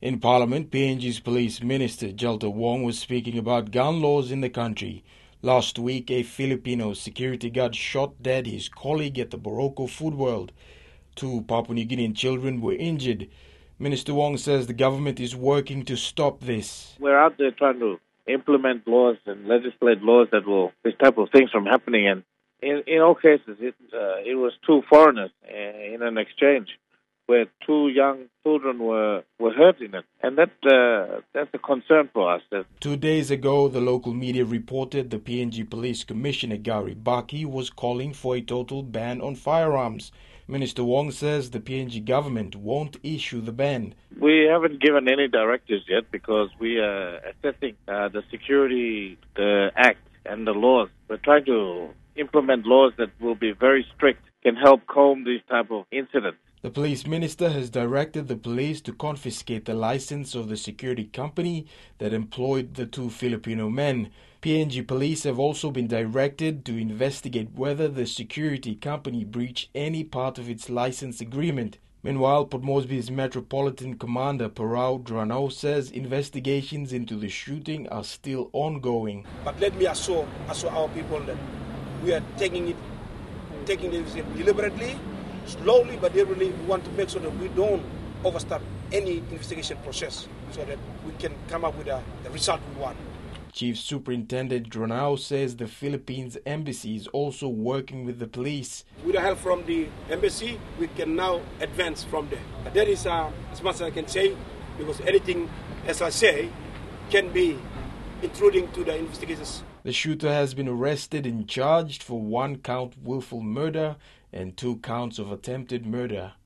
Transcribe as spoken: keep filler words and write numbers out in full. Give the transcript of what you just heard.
In Parliament, P N G's Police Minister Jalta Wong was speaking about gun laws in the country. Last week, a Filipino security guard shot dead his colleague at the Boracay Food World. Two Papua New Guinean children were injured. Minister Wong says the government is working to stop this. We're out there trying to implement laws and legislate laws that will this type of things from happening. And in, in all cases, it, uh, it was two foreigners uh, in an exchange where two young children were, were hurt in it. And that uh, that's a concern for us. Two days ago, the local media reported the P N G Police Commissioner Gary Baki was calling for a total ban on firearms. Minister Wong says the P N G government won't issue the ban. We haven't given any directives yet because we are assessing uh, the Security the Act and the laws. We're trying to implement laws that will be very strict, can help comb these type of incidents. The police minister has directed the police to confiscate the license of the security company that employed the two Filipino men. P N G police have also been directed to investigate whether the security company breached any part of its license agreement. Meanwhile, Port Moresby's Metropolitan Commander Parao Dranao says investigations into the shooting are still ongoing. But let me assure, assure our people that we are taking it, taking it deliberately, slowly but deliberately. We want to make sure that we don't overstep any investigation process so that we can come up with a, the result we want. Chief Superintendent Dranao says the Philippines Embassy is also working with the police. With the help from the embassy, we can now advance from there. But that is uh, as much as I can say, because anything, as I say, can be intruding to the investigations. The shooter has been arrested and charged for one count willful murder and two counts of attempted murder.